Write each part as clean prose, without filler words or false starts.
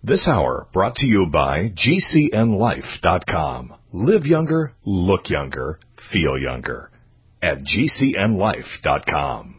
This hour brought to you by GCNLife.com. Live younger, look younger, feel younger at GCNLife.com.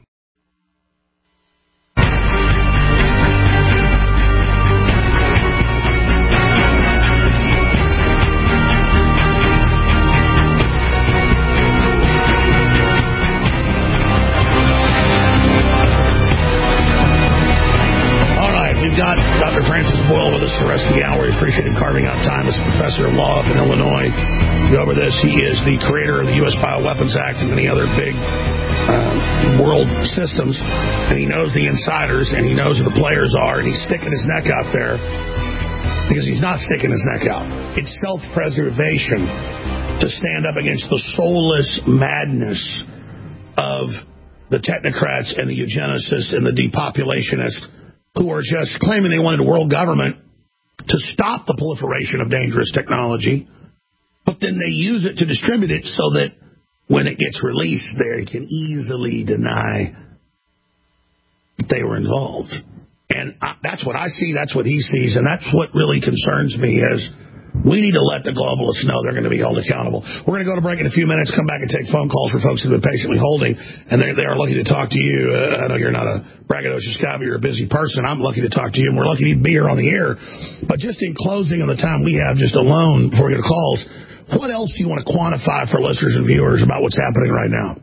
We've got Dr. Francis Boyle with us for the rest of the hour. We appreciate him carving out time as a professor of law up in Illinois. Go over this. He is the creator of the U.S. Bioweapons Act and many other big world systems. And he knows the insiders, and he knows who the players are, and he's sticking his neck out there because he's not sticking his neck out. It's self-preservation to stand up against the soulless madness of the technocrats and the eugenicists and the depopulationists who are just claiming they wanted a world government to stop the proliferation of dangerous technology, but then they use it to distribute it so that when it gets released, they can easily deny that they were involved. And that's what I see, that's what he sees, and that's what really concerns me is we need to let the globalists know they're going to be held accountable. We're going to go to break in a few minutes, come back and take phone calls for folks who have been patiently holding, and they are lucky to talk to you. I know you're not a braggadocious guy, but you're a busy person. I'm lucky to talk to you, and we're lucky to be here on the air. But just in closing on the time we have just alone before we go to calls, what else do you want to quantify for listeners and viewers about what's happening right now?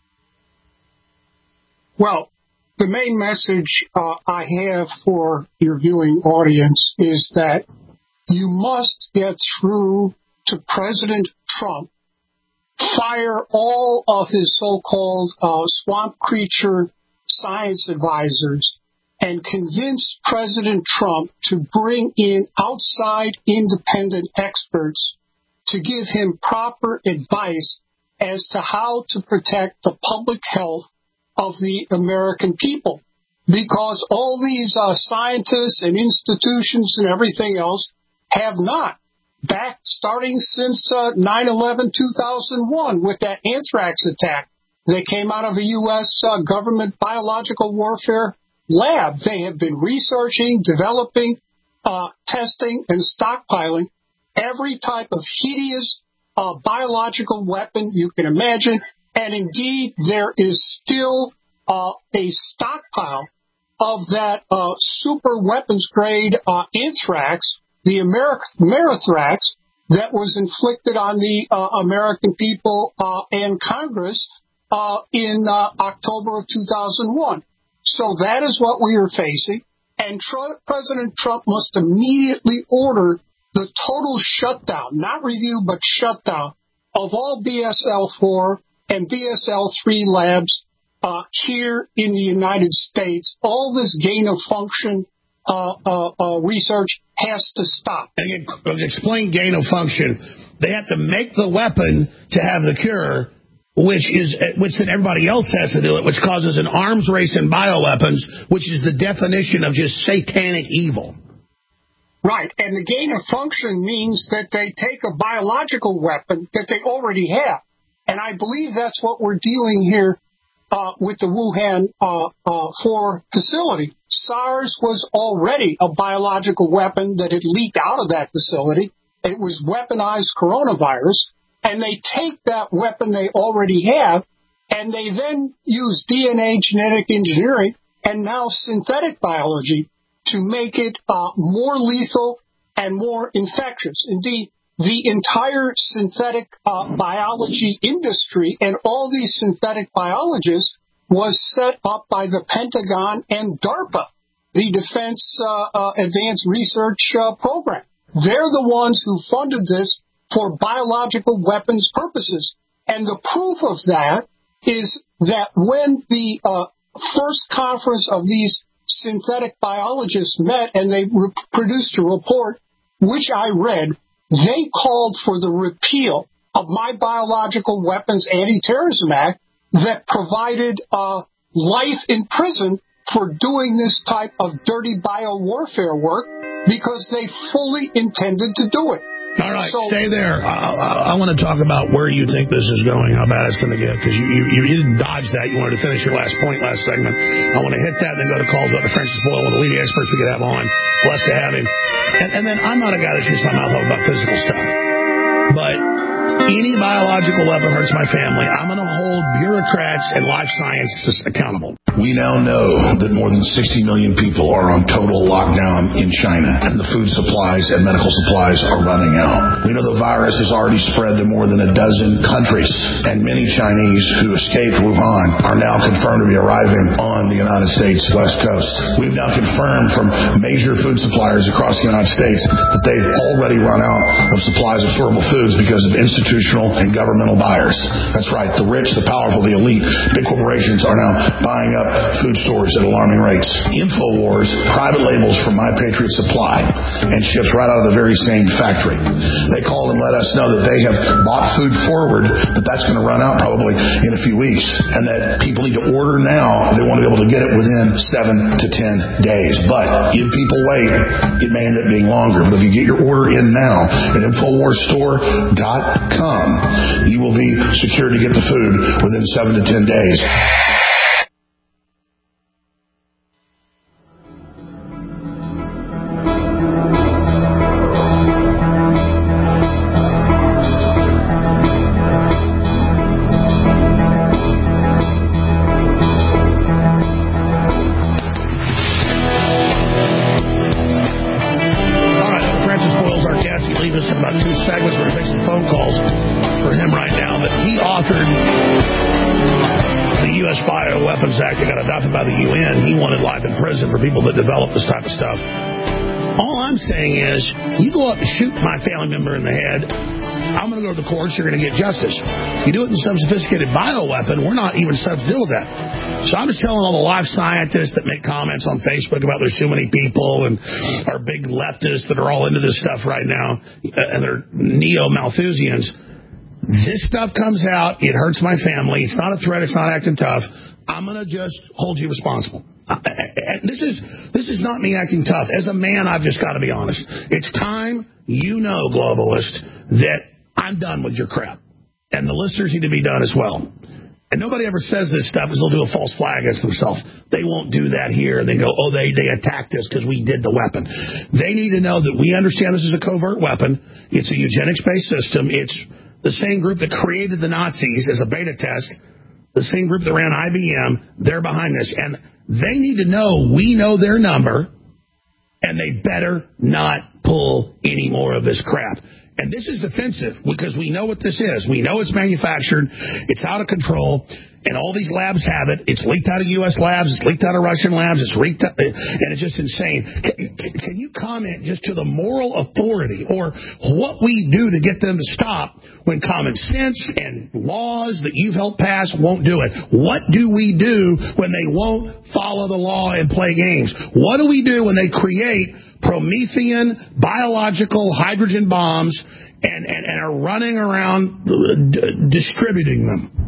Well, the main message I have for your viewing audience is that you must get through to President Trump, fire all of his so-called swamp creature science advisors, and convince President Trump to bring in outside independent experts to give him proper advice as to how to protect the public health of the American people. Because all these scientists and institutions and everything else have not, back starting since 9/11/2001 with that anthrax attack. They came out of a U.S. government biological warfare lab. They have been researching, developing, testing, and stockpiling every type of hideous biological weapon you can imagine. And indeed, there is still a stockpile of that super weapons grade anthrax, the Amerithrax, that was inflicted on the American people and Congress in October of 2001. So that is what we are facing. And President Trump must immediately order the total shutdown, not review, but shutdown of all BSL-4 and BSL-3 labs here in the United States. All this gain-of-function research has to stop. And explain gain of function. They have to make the weapon to have the cure, which then everybody else has to do it, which causes an arms race in bioweapons, which is the definition of just satanic evil. Right, and the gain of function means that they take a biological weapon that they already have. And I believe that's what we're dealing here with the Wuhan 4 facility. SARS was already a biological weapon that had leaked out of that facility. It was weaponized coronavirus, and they take that weapon they already have, and they then use DNA genetic engineering and now synthetic biology to make it more lethal and more infectious. Indeed, the entire synthetic biology industry and all these synthetic biologists was set up by the Pentagon and DARPA, the Defense Advanced Research Program. They're the ones who funded this for biological weapons purposes. And the proof of that is that when the first conference of these synthetic biologists met and they produced a report, which I read, they called for the repeal of my Biological Weapons Anti-Terrorism Act that provided life in prison for doing this type of dirty biowarfare work because they fully intended to do it. All right, so, stay there. I want to talk about where you think this is going, how bad it's going to get, because you didn't dodge that. You wanted to finish your last point, last segment. I want to hit that and then go to calls. Dr. Francis Boyle, one of the leading experts we could have on. Blessed to have him. And then I'm not a guy that shoots my mouth off about physical stuff. But any biological weapon hurts my family. I'm going to hold bureaucrats and life sciences accountable. We now know that more than 60 million people are on total lockdown in China, and the food supplies and medical supplies are running out. We know the virus has already spread to more than a dozen countries, and many Chinese who escaped Wuhan are now confirmed to be arriving on the United States West Coast. We've now confirmed from major food suppliers across the United States that they've already run out of supplies of storable foods because of institutional and governmental buyers. That's right, the rich, the powerful, the elite, big corporations are now buying up food stores at alarming rates. InfoWars private labels from My Patriot Supply and ships right out of the very same factory. They called and let us know that they have bought food forward, but that's going to run out probably in a few weeks, and that people need to order now. They want to be able to get it within 7 to 10 days. But if people wait, it may end up being longer. But if you get your order in now at InfoWarsStore.com, you will be secure to get the food within 7 to 10 days. For people that develop this type of stuff. All I'm saying is, you go up and shoot my family member in the head, I'm going to go to the courts, you're going to get justice. You do it in some sophisticated bioweapon, we're not even set to deal with that. So I'm just telling all the life scientists that make comments on Facebook about there's too many people and are big leftists that are all into this stuff right now, and they're neo-Malthusians. This stuff comes out, it hurts my family, it's not a threat, it's not acting tough. I'm going to just hold you responsible. This is not me acting tough. As a man, I've just got to be honest. It's time, globalist, that I'm done with your crap. And the listeners need to be done as well. And nobody ever says this stuff because they'll do a false flag against themselves. They won't do that here. And they go, they attacked us because we did the weapon. They need to know that we understand this is a covert weapon. It's a eugenics-based system. It's the same group that created the Nazis as a beta test. The same group that ran IBM, they're behind this. And they need to know we know their number, and they better not pull any more of this crap. And this is defensive because we know what this is. We know it's manufactured. It's out of control. And all these labs have it. It's leaked out of U.S. labs. It's leaked out of Russian labs. It's leaked out, and it's just insane. Can you comment just to the moral authority or what we do to get them to stop when common sense and laws that you've helped pass won't do it? What do we do when they won't follow the law and play games? What do we do when they create Promethean biological hydrogen bombs and are running around distributing them?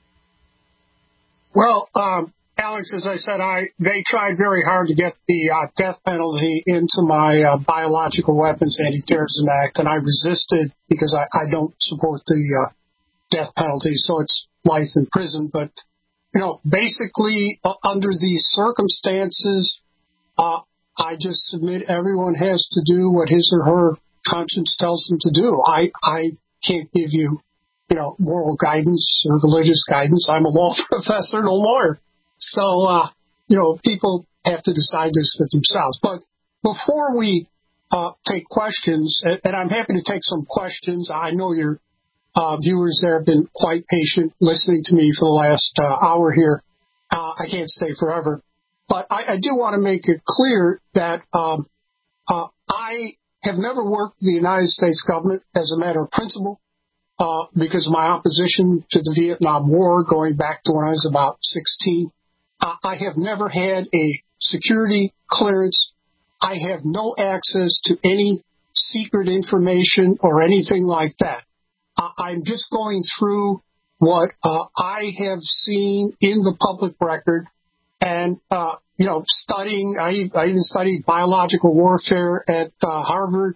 Well, Alex, as I said, they tried very hard to get the death penalty into my Biological Weapons Anti-Terrorism Act, and I resisted because I don't support the death penalty, so it's life in prison. But, basically, under these circumstances, I just submit everyone has to do what his or her conscience tells them to do. I can't give you moral guidance or religious guidance. I'm a law professor and a lawyer. So, people have to decide this for themselves. But before we take questions, and I'm happy to take some questions. I know your viewers there have been quite patient listening to me for the last hour here. I can't stay forever. But I do want to make it clear that I have never worked for the United States government as a matter of principle. Because of my opposition to the Vietnam War going back to when I was about 16. I have never had a security clearance. I have no access to any secret information or anything like that. I'm just going through what I have seen in the public record and, studying. I even studied biological warfare at Harvard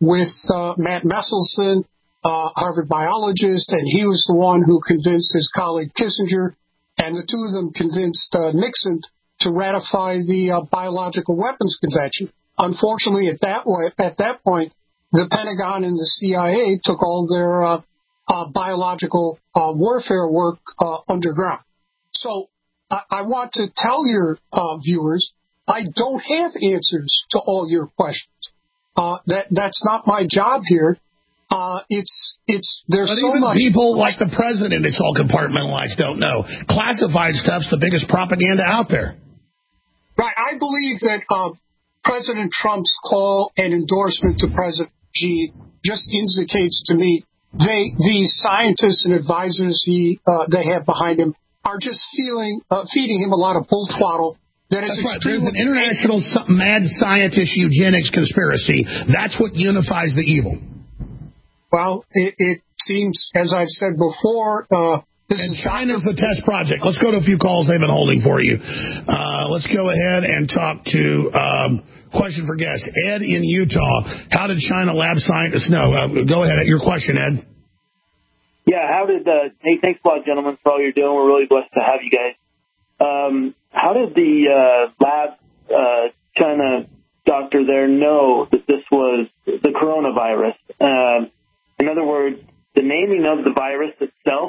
with Matt Messelson, Harvard biologist, and he was the one who convinced his colleague Kissinger, and the two of them convinced Nixon to ratify the Biological Weapons Convention. Unfortunately, at that point, the Pentagon and the CIA took all their biological warfare work underground. So I want to tell your viewers, I don't have answers to all your questions. That's not my job here. There's so much. People like the president, it's all compartmentalized, don't know. Classified stuff's the biggest propaganda out there. Right. I believe that President Trump's call and endorsement to President Xi just indicates to me the scientists and advisors they have behind him are just feeding him a lot of bull twaddle. That's right. There's an international mad scientist eugenics conspiracy. That's what unifies the evil. Well, it seems, as I've said before, China's the test project. Let's go to a few calls they've been holding for you. Let's go ahead and talk to question for guest Ed in Utah. How did China lab scientists know? Go ahead. Your question, Ed. Yeah, hey, thanks a lot, gentlemen, for all you're doing. We're really blessed to have you guys. How did the lab China doctor there know that this was the coronavirus? In other words, the naming of the virus itself?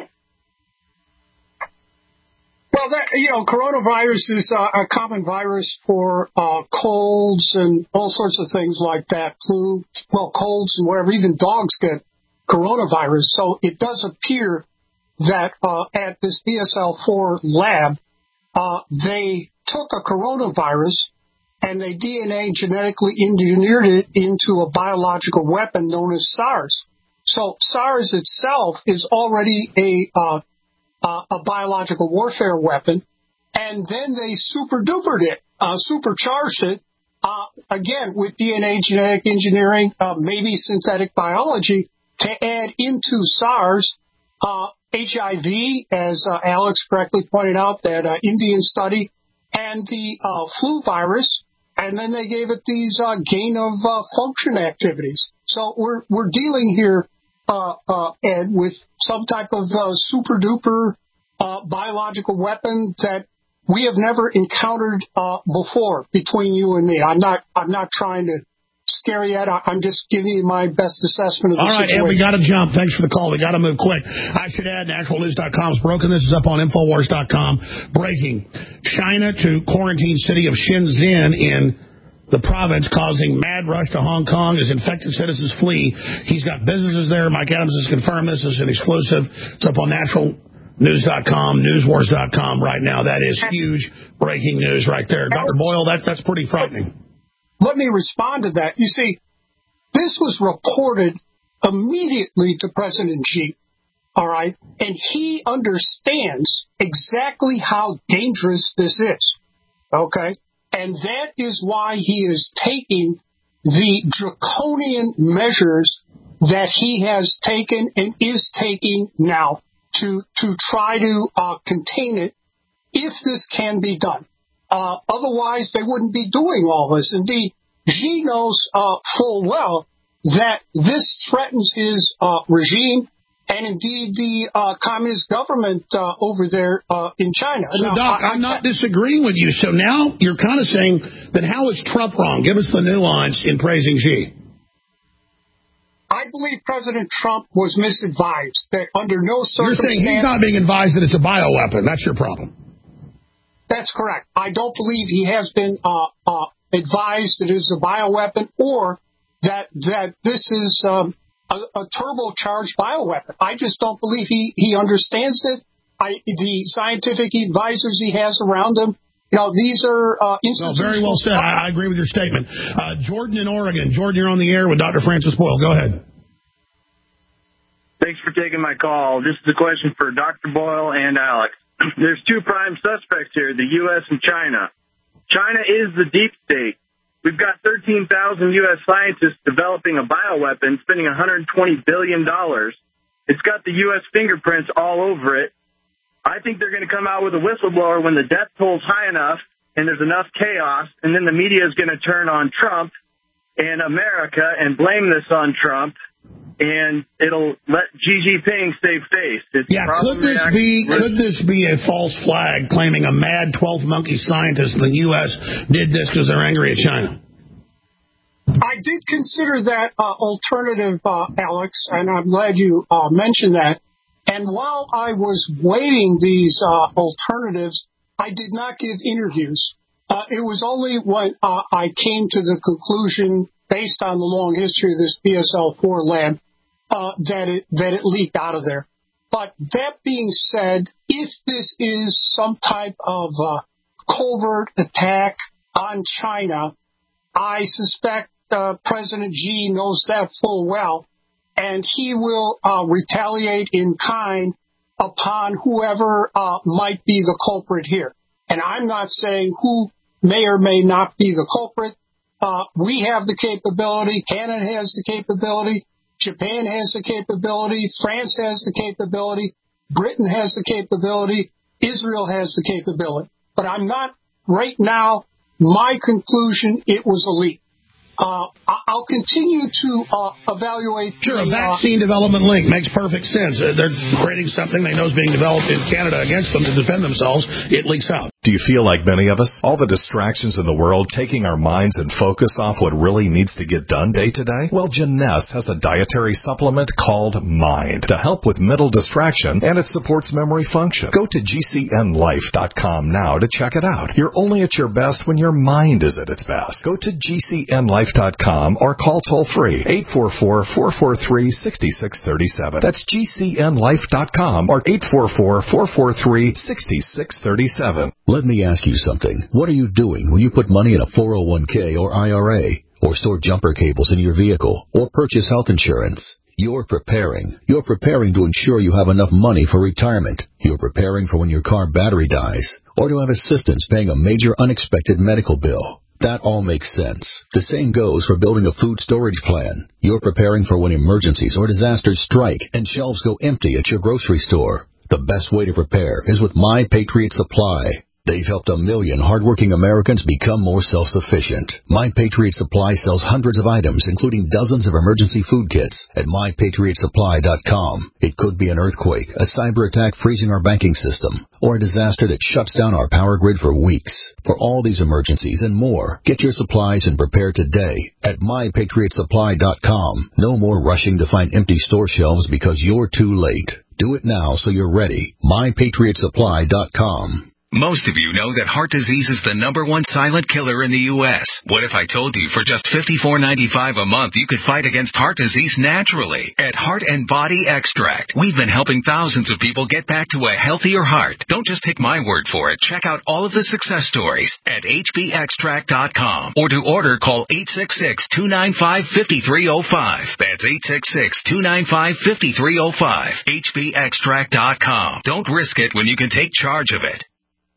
Well, coronavirus is a common virus for colds and all sorts of things like that. Flu, colds and wherever, even dogs get coronavirus. So it does appear that at this BSL-4 lab, they took a coronavirus and they DNA genetically engineered it into a biological weapon known as SARS. So SARS itself is already a biological warfare weapon, and then they super-dupered it, supercharged it, again, with DNA genetic engineering, maybe synthetic biology, to add into SARS HIV, as Alex correctly pointed out, that Indian study, and the flu virus, and then they gave it these gain-of-function activities. So we're dealing here, Ed, with some type of super-duper biological weapon that we have never encountered before between you and me. I'm not trying to scare you, Ed. I'm just giving you my best assessment of the situation. All right, Ed, we got to jump. Thanks for the call. We got to move quick. I should add, naturalnews.com is broken. This is up on Infowars.com. Breaking. China to quarantine city of Shenzhen in the province, causing mad rush to Hong Kong as infected citizens flee. He's got businesses there. Mike Adams has confirmed this. This is an exclusive. It's up on naturalnews.com, newswars.com right now. That is huge breaking news right there. Dr. Boyle, that's pretty frightening. Let me respond to that. You see, this was reported immediately to President Xi, all right? And he understands exactly how dangerous this is, okay? And that is why he is taking the draconian measures that he has taken and is taking now to try to contain it, if this can be done. Otherwise, they wouldn't be doing all this. Indeed, Xi knows full well that this threatens his regime and, indeed, the communist government over there in China. So, now, Doc, I'm not disagreeing with you. So now you're kind of saying that how is Trump wrong? Give us the nuance in praising Xi. I believe President Trump was misadvised, that under no circumstances... You're saying he's not being advised that it's a bioweapon. That's your problem. That's correct. I don't believe he has been advised that it is a bioweapon or that this is a turbocharged bioweapon. I just don't believe he understands it. The scientific advisors he has around him, these are institutions. Very well said. I agree with your statement. Jordan in Oregon. Jordan, you're on the air with Dr. Francis Boyle. Go ahead. Thanks for taking my call. This is a question for Dr. Boyle and Alex. There's two prime suspects here, the U.S. and China. China is the deep state. We've got 13,000 U.S. scientists developing a bioweapon, spending $120 billion. It's got the U.S. fingerprints all over it. I think they're going to come out with a whistleblower when the death toll's high enough and there's enough chaos, and then the media is going to turn on Trump and America and blame this on Trump, and it'll let Xi Jinping save face. Could this be a false flag claiming a mad 12th monkey scientist in the U.S. did this because they're angry at China? I did consider that alternative, Alex, and I'm glad you mentioned that. And while I was weighing these alternatives, I did not give interviews. It was only when I came to the conclusion, based on the long history of this BSL-4 lab, that it leaked out of there. But that being said, if this is some type of covert attack on China, I suspect President Xi knows that full well, and he will retaliate in kind upon whoever might be the culprit here. And I'm not saying who may or may not be the culprit. We have the capability. Canada has the capability. Japan has the capability. France has the capability. Britain has the capability. Israel has the capability. But I'm not, right now, my conclusion, it was a leak. I'll continue to evaluate. Sure, a vaccine development link makes perfect sense. They're creating something they know is being developed in Canada against them to defend themselves. It leaks out. Do you feel like many of us? All the distractions in the world taking our minds and focus off what really needs to get done day to day? Well, Jeunesse has a dietary supplement called Mind to help with mental distraction, and it supports memory function. Go to GCNLife.com now to check it out. You're only at your best when your mind is at its best. Go to GCNLife.com or call toll-free 844-443-6637. That's GCNLife.com or 844-443-6637. Let me ask you something. What are you doing when you put money in a 401k or IRA, or store jumper cables in your vehicle, or purchase health insurance? You're preparing. You're preparing to ensure you have enough money for retirement. You're preparing for when your car battery dies, or to have assistance paying a major unexpected medical bill. That all makes sense. The same goes for building a food storage plan. You're preparing for when emergencies or disasters strike and shelves go empty at your grocery store. The best way to prepare is with My Patriot Supply. They've helped 1 million hardworking Americans become more self-sufficient. My Patriot Supply sells hundreds of items, including dozens of emergency food kits at MyPatriotSupply.com. It could be an earthquake, a cyber attack freezing our banking system, or a disaster that shuts down our power grid for weeks. For all these emergencies and more, get your supplies and prepare today at MyPatriotSupply.com. No more rushing to find empty store shelves because you're too late. Do it now so you're ready. MyPatriotSupply.com. Most of you know that heart disease is the #1 silent killer in the U.S. What if I told you for just $54.95 a month you could fight against heart disease naturally? At Heart and Body Extract, we've been helping thousands of people get back to a healthier heart. Don't just take my word for it. Check out all of the success stories at hbextract.com. Or to order, call 866-295-5305. That's 866-295-5305. hbextract.com. Don't risk it when you can take charge of it.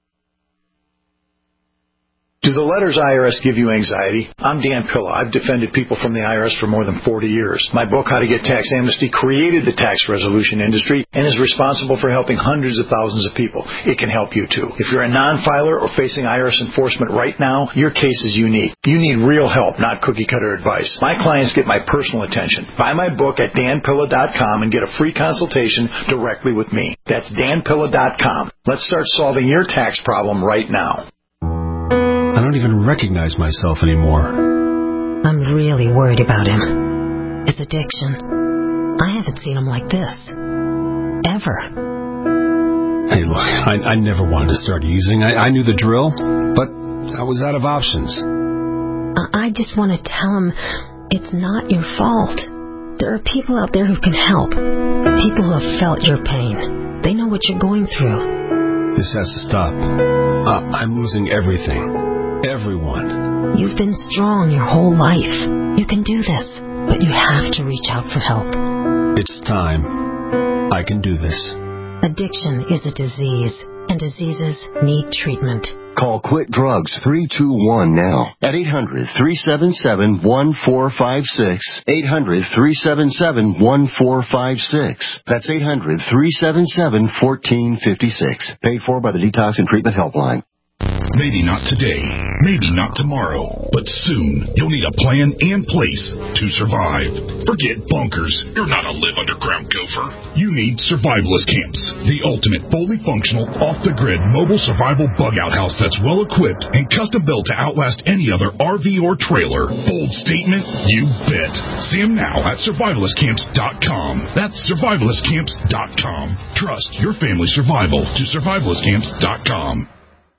Do the letters IRS give you anxiety? I'm Dan Pilla. I've defended people from the IRS for more than 40 years. My book, How to Get Tax Amnesty, created the tax resolution industry and is responsible for helping hundreds of thousands of people. It can help you, too. If you're a non-filer or facing IRS enforcement right now, your case is unique. You need real help, not cookie-cutter advice. My clients get my personal attention. Buy my book at danpilla.com and get a free consultation directly with me. That's danpilla.com. Let's start solving your tax problem right now. I don't even recognize myself anymore. I'm really worried about him. His addiction. I haven't seen him like this. Ever. Hey, look, I never wanted to start using. I knew the drill, but I was out of options. I just want to tell him it's not your fault. There are people out there who can help. People who have felt your pain. They know what you're going through. This has to stop. I'm losing everything. Everyone. You've been strong your whole life. You can do this, but you have to reach out for help. It's time. I can do this. Addiction is a disease, and diseases need treatment. Call Quit Drugs 321 now at 800-377-1456. 800-377-1456. That's 800-377-1456. Paid for by the Detox and Treatment Helpline. Maybe not today, maybe not tomorrow, but soon you'll need a plan and place to survive. Forget bunkers. You're not a live underground gopher. You need survivalist camps, the ultimate fully functional, off-the-grid mobile survival bug-out house that's well-equipped and custom-built to outlast any other RV or trailer. Bold statement? You bet. See them now at survivalistcamps.com. That's survivalistcamps.com. Trust your family's survival to survivalistcamps.com.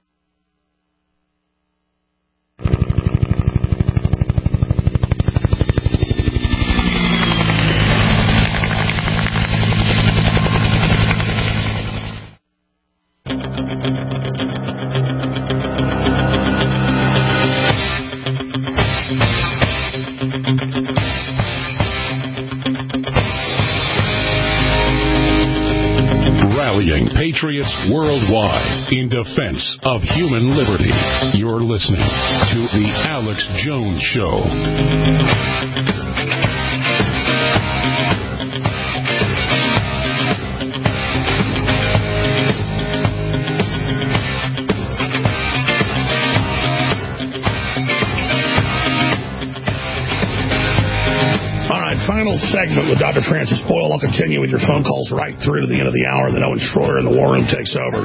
Patriots worldwide in defense of human liberty. You're listening to The Alex Jones Show. Final segment with Dr. Francis Boyle. I'll continue with your phone calls right through to the end of the hour. Then Owen Schroyer in the War Room takes over.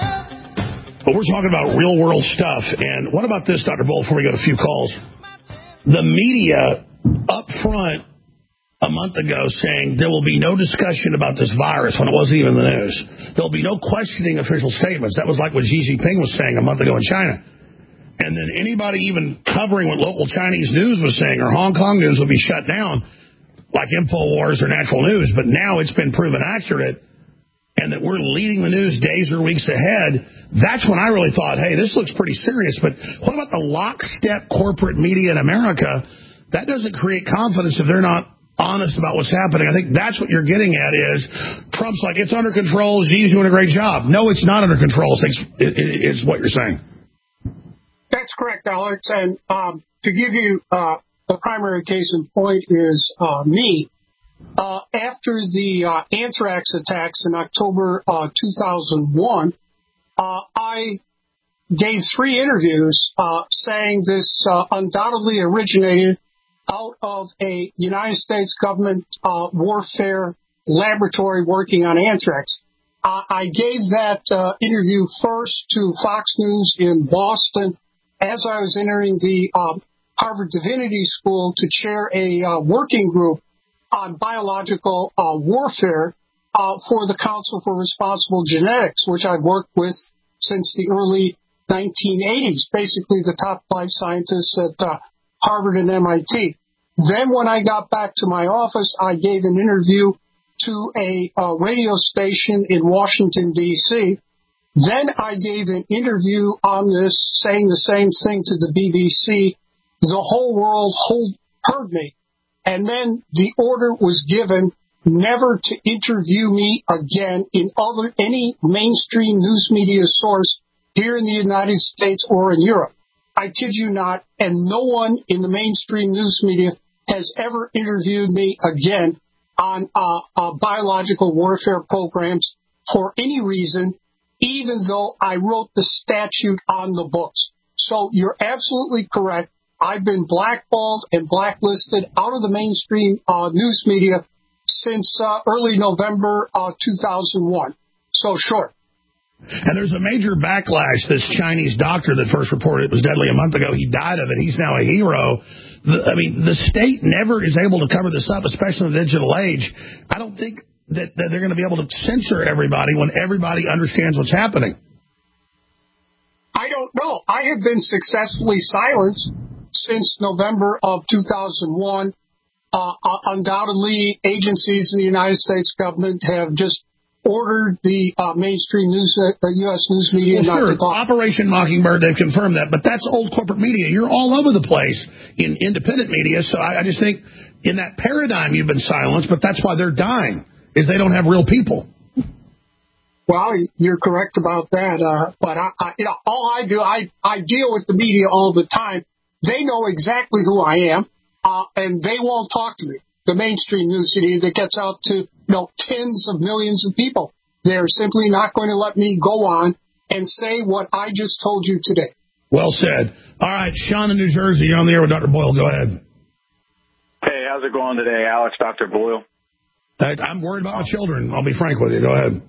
But we're talking about real-world stuff. And what about this, Dr. Boyle, before we go to a few calls? The media up front a month ago saying there will be no discussion about this virus when it wasn't even in the news. There'll be no questioning official statements. That was like what Xi Jinping was saying a month ago in China. And then anybody even covering what local Chinese news was saying or Hong Kong news will be shut down, like InfoWars or Natural News, but now it's been proven accurate and that we're leading the news days or weeks ahead. That's when I really thought, hey, this looks pretty serious. But what about the lockstep corporate media in America? That doesn't create confidence if they're not honest about what's happening. I think that's what you're getting at is Trump's like, it's under control, Xi's doing a great job. No, it's not under control, is what you're saying. That's correct, Alex. And to give you the primary case in point is me. After the anthrax attacks in October 2001, I gave 3 interviews saying this undoubtedly originated out of a United States government warfare laboratory working on anthrax. I gave that interview first to Fox News in Boston as I was entering the Harvard Divinity School to chair a working group on biological warfare for the Council for Responsible Genetics, which I've worked with since the early 1980s, basically the top 5 scientists at Harvard and MIT. Then when I got back to my office, I gave an interview to a radio station in Washington, D.C. Then I gave an interview on this saying the same thing to the BBC. The whole world heard me. And then the order was given never to interview me again in any mainstream news media source here in the United States or in Europe. I kid you not, and no one in the mainstream news media has ever interviewed me again on biological warfare programs for any reason, even though I wrote the statute on the books. So you're absolutely correct. I've been blackballed and blacklisted out of the mainstream news media since early November 2001. So sure. And there's a major backlash. This Chinese doctor that first reported it was deadly a month ago, he died of it. He's now a hero. The state never is able to cover this up, especially in the digital age. I don't think that they're going to be able to censor everybody when everybody understands what's happening. I don't know. I have been successfully silenced since November of 2001. Undoubtedly, agencies in the United States government have just ordered the mainstream news, U.S. news media. Well, sure, Operation Mockingbird, they've confirmed that, but that's old corporate media. You're all over the place in independent media, so I just think in that paradigm you've been silenced, but that's why they're dying, is they don't have real people. Well, you're correct about that, but all I do, I deal with the media all the time. They know exactly who I am, and they won't talk to me. The mainstream news media that gets out to tens of millions of people. They're simply not going to let me go on and say what I just told you today. Well said. All right, Sean in New Jersey, you're on the air with Dr. Boyle. Go ahead. Hey, how's it going today, Alex, Dr. Boyle? I'm worried about my children. I'll be frank with you. Go ahead.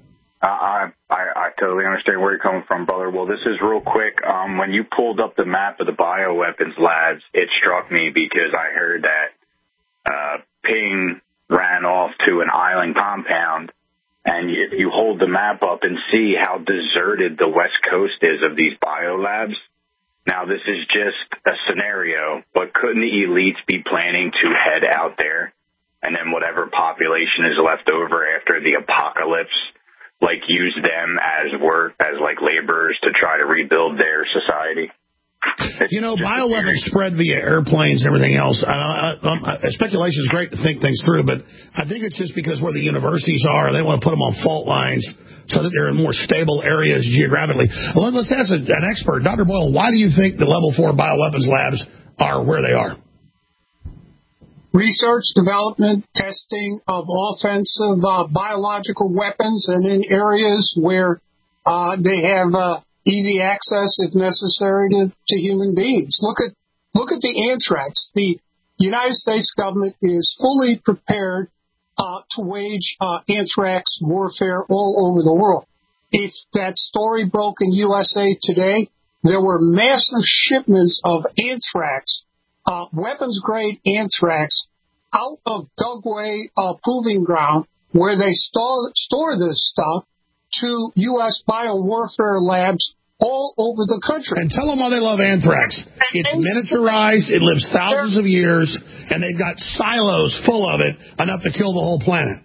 I totally understand where you're coming from, brother. Well, this is real quick. When you pulled up the map of the bioweapons labs, it struck me because I heard that Ping ran off to an island compound. And if you hold the map up and see how deserted the West Coast is of these biolabs, now this is just a scenario, but couldn't the elites be planning to head out there and then whatever population is left over after the apocalypse, like use them as laborers to try to rebuild their society? Bioweapons spread via airplanes and everything else. Speculation is great to think things through, but I think it's just because where the universities are, they want to put them on fault lines so that they're in more stable areas geographically. Well, let's ask an expert. Dr. Boyle, why do you think the Level 4 bioweapons labs are where they are? Research, development, testing of offensive biological weapons, and in areas where they have easy access, if necessary, to human beings. Look at the anthrax. The United States government is fully prepared to wage anthrax warfare all over the world. If that story broke in USA Today, there were massive shipments of anthrax, weapons-grade anthrax, out of Dugway Proving Ground, where they store this stuff, to U.S. biowarfare labs all over the country. And tell them why they love anthrax. It's miniaturized, it lives thousands of years, and they've got silos full of it, enough to kill the whole planet.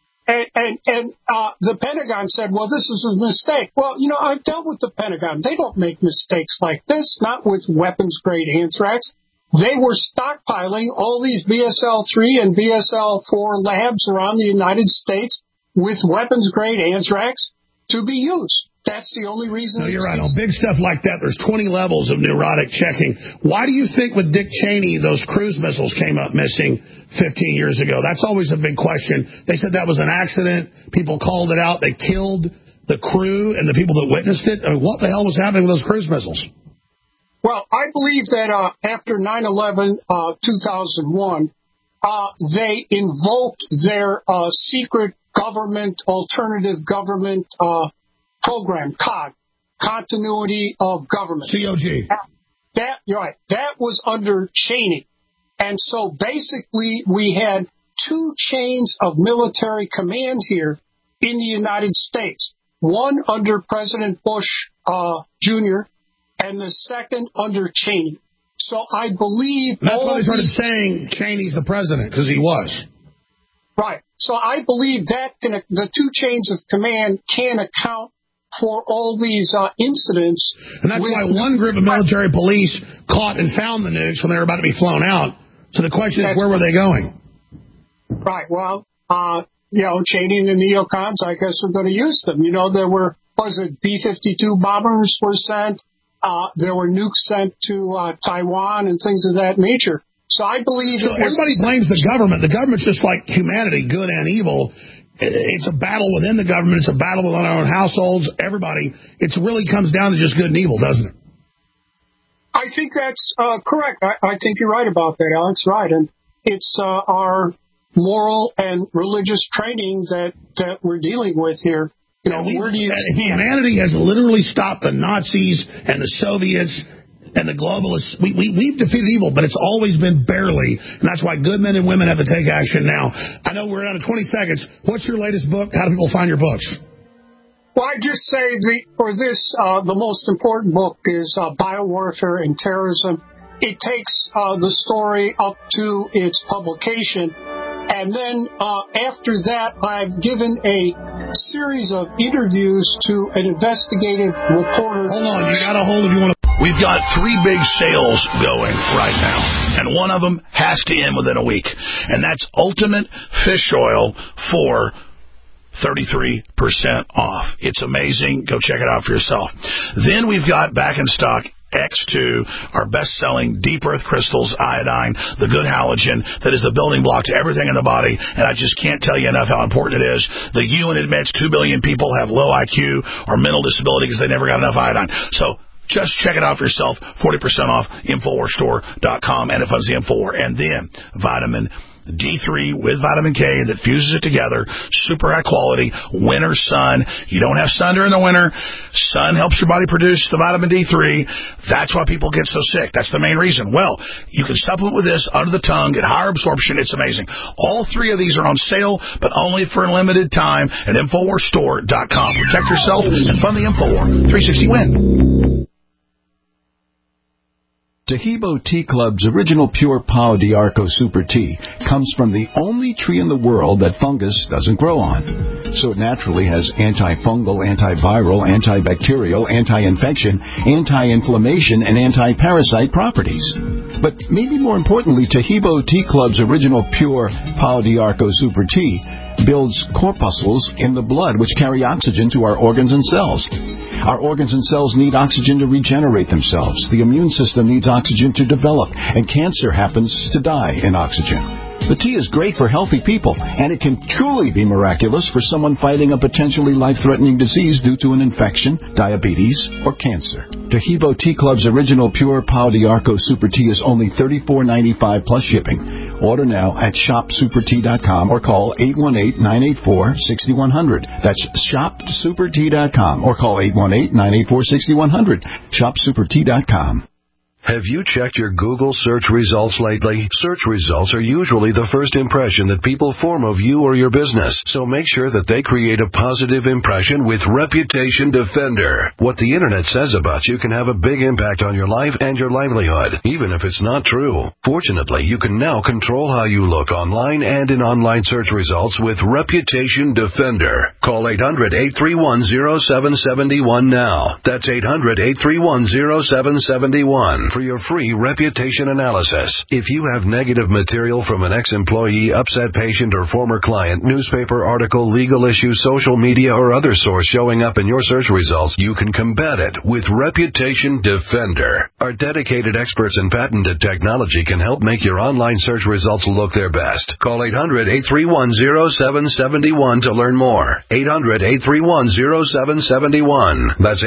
And the Pentagon said, well, this is a mistake. Well, I've dealt with the Pentagon. They don't make mistakes like this, not with weapons-grade anthrax. They were stockpiling all these BSL-3 and BSL-4 labs around the United States with weapons-grade anthrax to be used. That's the only reason. No, you're right. On big stuff like that, there's 20 levels of neurotic checking. Why do you think with Dick Cheney those cruise missiles came up missing 15 years ago? That's always a big question. They said that was an accident. People called it out. They killed the crew and the people that witnessed it. I mean, what the hell was happening with those cruise missiles? Well, I believe that after 9/11, 2001, they invoked their secret government, alternative government program, COG, Continuity of Government. COG. You're right. That was under Cheney. And so basically we had two chains of military command here in the United States. One under President Bush Jr. and the second under Cheney. So I believe... That's why they started saying Cheney's the president, because he was. Right. So I believe that the two chains of command can account for all these incidents. And that's why one group of military police caught and found the nukes when they were about to be flown out. So the question is, where were they going? Right. Well, Cheney and the neocons, I guess, were going to use them. There were, B-52 bombers were sent. There were nukes sent to Taiwan and things of that nature. So I believe... So everybody blames the government. The government's just like humanity, good and evil. It's a battle within the government. It's a battle within our own households. Everybody. It really comes down to just good and evil, doesn't it? I think that's correct. I think you're right about that, Alex. Right. And it's our moral and religious training that we're dealing with here. Humanity has literally stopped the Nazis and the Soviets and the globalists. We've defeated evil, but it's always been barely, and that's why good men and women have to take action now. I know we're down to 20 seconds. What's your latest book? How do people find your books? Well, I just say the most important book is Biowarfare and Terrorism. It takes the story up to its publication. And then after that, I've given a series of interviews to an investigative reporter. Hold on, you got to hold if you want to. We've got 3 big sales going right now, and one of them has to end within a week, and that's Ultimate Fish Oil for 33% off. It's amazing. Go check it out for yourself. Then we've got back in stock X2, our best-selling deep earth crystals, iodine, the good halogen that is the building block to everything in the body, and I just can't tell you enough how important it is. The UN admits 2 billion people have low IQ or mental disability because they never got enough iodine. So Just check it out for yourself. 40% off, InfoWarsStore.com, and it funds the InfoWar. And then vitamin D3 with vitamin K that fuses it together. Super high quality. Winter sun. You don't have sun during the winter. Sun helps your body produce the vitamin D3. That's why people get so sick. That's the main reason. Well, you can supplement with this under the tongue, get higher absorption. It's amazing. All three of these are on sale, but only for a limited time at InfoWarsStore.com. Protect yourself and fund the InfoWar. 360 win. Tahibo Tea Club's original pure Pau d'Arco Super Tea comes from the only tree in the world that fungus doesn't grow on. So it naturally has antifungal, antiviral, antibacterial, anti-infection, anti-inflammation, and anti-parasite properties. But maybe more importantly, Tahibo Tea Club's original pure Pau d'Arco Super Tea builds corpuscles in the blood which carry oxygen to our organs and cells. Our organs and cells need oxygen to regenerate themselves. The immune system needs oxygen to develop, and cancer happens to die in oxygen. The tea is great for healthy people, and it can truly be miraculous for someone fighting a potentially life-threatening disease due to an infection, diabetes, or cancer. Tahibo Tea Club's original pure Pau d'Arco Super Tea is only $34.95 plus shipping. Order now at shopsupertea.com or call 818-984-6100. That's shopsupertea.com or call 818-984-6100. Shopsupertea.com. Have you checked your Google search results lately? Search results are usually the first impression that people form of you or your business, so make sure that they create a positive impression with Reputation Defender. What the Internet says about you can have a big impact on your life and your livelihood, even if it's not true. Fortunately, you can now control how you look online and in online search results with Reputation Defender. Call 800-831-0771 now. That's 800-831-0771. For your free reputation analysis. If you have negative material from an ex-employee, upset patient, or former client, newspaper article, legal issue, social media, or other source showing up in your search results, you can combat it with Reputation Defender. Our dedicated experts in patented technology can help make your online search results look their best. Call 800-831-0771 to learn more. 800-831-0771. That's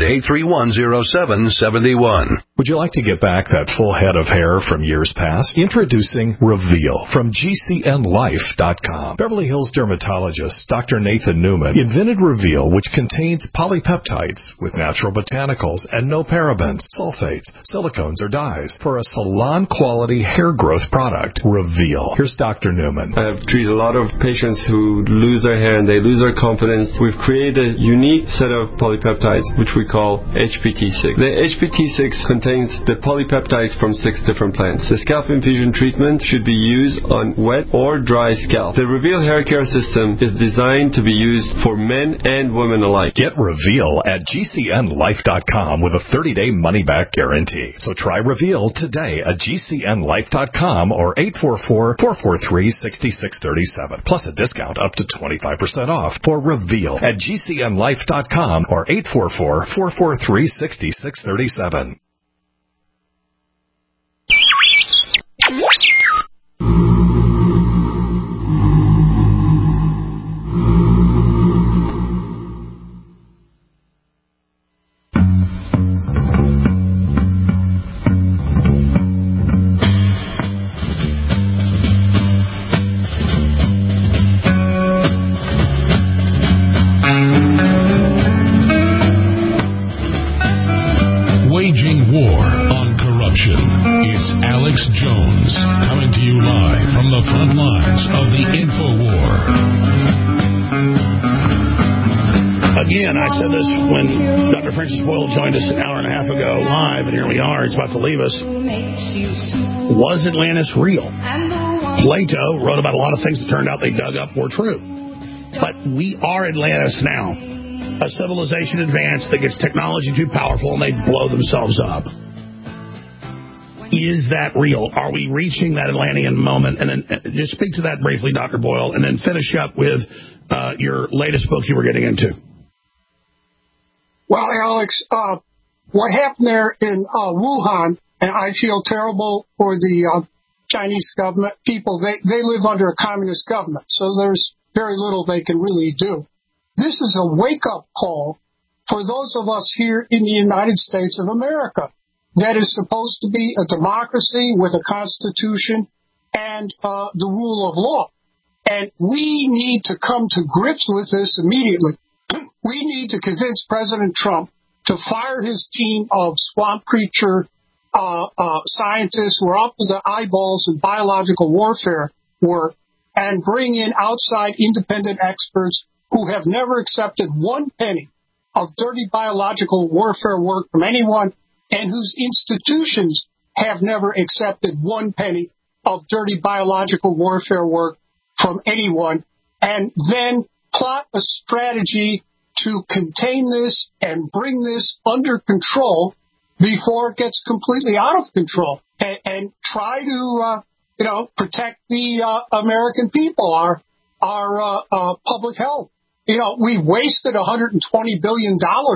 800-831-0771. Would you like to get back that full head of hair from years past? Introducing Reveal from GCNLife.com. Beverly Hills dermatologist Dr. Nathan Newman invented Reveal, which contains polypeptides with natural botanicals and no parabens, sulfates, silicones, or dyes for a salon-quality hair growth product. Reveal. Here's Dr. Newman. I have treated a lot of patients who lose their hair and they lose their confidence. We've created a unique set of polypeptides, which we call HPT6. The HPT6 contains the polypeptides from 6 different plants. The scalp infusion treatment should be used on wet or dry scalp. The Reveal hair care system is designed to be used for men and women alike. Get Reveal at GCNLife.com with a 30-day money-back guarantee. So try Reveal today at GCNLife.com or 844-443-6637. Plus a discount up to 25% off for Reveal at GCNLife.com or 844-443-6637. Waging war on corruption. It's Alex Jones coming to you live from the front lines of the InfoWar. Again, I said this when Dr. Francis Boyle joined us an hour and a half ago live, and here we are. He's about to leave us. Was Atlantis real? Plato wrote about a lot of things that turned out they dug up were true. But we are Atlantis now. A civilization advanced that gets technology too powerful and they blow themselves up. Is that real? Are we reaching that Atlantean moment? And then just speak to that briefly, Dr. Boyle, and then finish up with your latest book you were getting into. Well, Alex, what happened there in Wuhan, and I feel terrible for the Chinese government people. They live under a communist government, so there's very little they can really do. This is a wake-up call for those of us here in the United States of America that is supposed to be a democracy with a constitution and the rule of law. And we need to come to grips with this immediately. We need to convince President Trump to fire his team of swamp creature scientists who are up to the eyeballs in biological warfare work and bring in outside independent experts who have never accepted one penny of dirty biological warfare work from anyone and whose institutions have never accepted one penny of dirty biological warfare work from anyone, and then plot a strategy to contain this and bring this under control before it gets completely out of control, and try to protect the American people, our public health. We've wasted $120 billion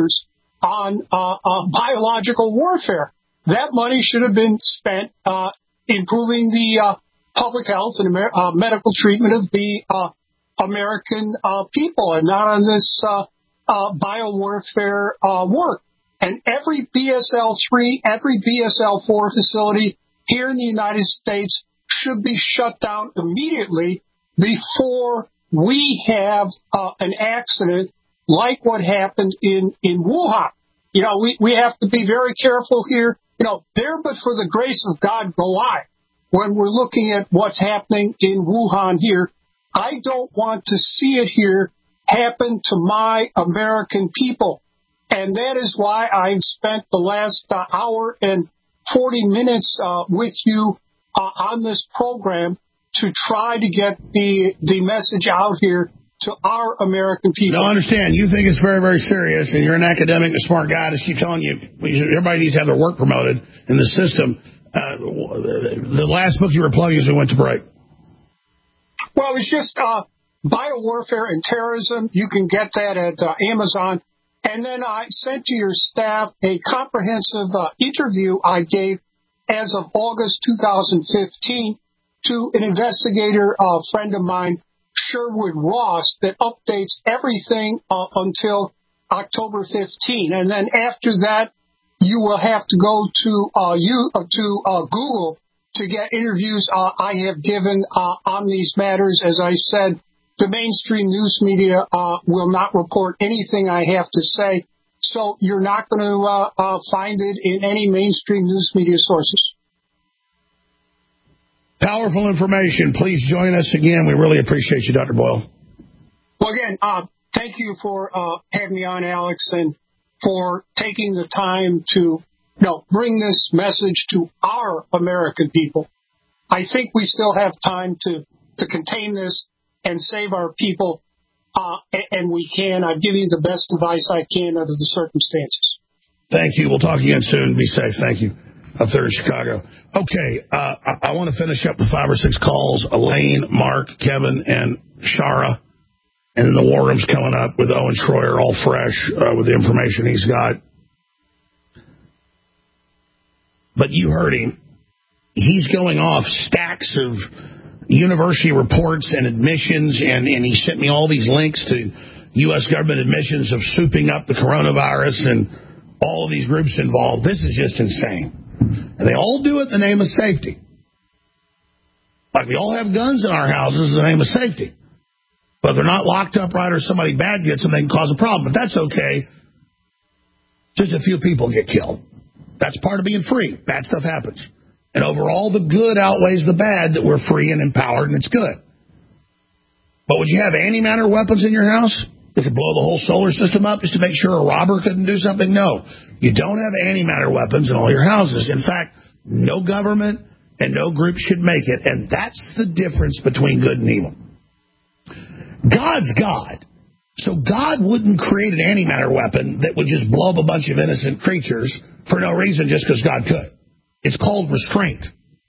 on biological warfare. That money should have been spent improving the public health and medical treatment of the American people, and not on this biowarfare work. And every BSL-3, every BSL-4 facility here in the United States should be shut down immediately before we have an accident like what happened in Wuhan. We have to be very careful here. There but for the grace of God go I. When we're looking at what's happening in Wuhan here, I don't want to see it here happen to my American people. And that is why I've spent the last hour and 40 minutes with you on this program to try to get the message out here to our American people. No, I understand. You think it's very, very serious, and you're an academic, a smart guy. I just keep telling you, everybody needs to have their work promoted in the system. The last book you were plugging as we went to break. Well, it's just Biowarfare and Terrorism. You can get that at Amazon. And then I sent to your staff a comprehensive interview I gave as of August 2015 to an investigator, a friend of mine, Sherwood Ross, that updates everything until October 15. And then after that, you will have to go to Google to get interviews I have given on these matters. As I said, the mainstream news media will not report anything I have to say, so you're not going to find it in any mainstream news media sources. Powerful information. Please join us again. We really appreciate you, Dr. Boyle. Well, again, thank you for having me on, Alex, and for taking the time to bring this message to our American people. I think we still have time to contain this and save our people, and we can. I've given you the best advice I can under the circumstances. Thank you. We'll talk again soon. Be safe. Thank you. Up there in Chicago. Okay, I want to finish up with 5 or 6 calls. Elaine, Mark, Kevin, and Shara. And then the War Room's coming up with Owen Schroyer, all fresh with the information he's got. But you heard him. He's going off stacks of university reports and admissions, and he sent me all these links to U.S. government admissions of souping up the coronavirus and all of these groups involved. This is just insane. And they all do it in the name of safety. Like we all have guns in our houses in the name of safety. But they're not locked up right or somebody bad gets them, they can cause a problem. But that's okay. Just a few people get killed. That's part of being free. Bad stuff happens. And overall, the good outweighs the bad, that we're free and empowered, and it's good. But would you have antimatter weapons in your house that could blow the whole solar system up just to make sure a robber couldn't do something? No. You don't have antimatter weapons in all your houses. In fact, no government and no group should make it. And that's the difference between good and evil. God's God. So God wouldn't create an antimatter weapon that would just blow up a bunch of innocent creatures for no reason just because God could. It's called restraint.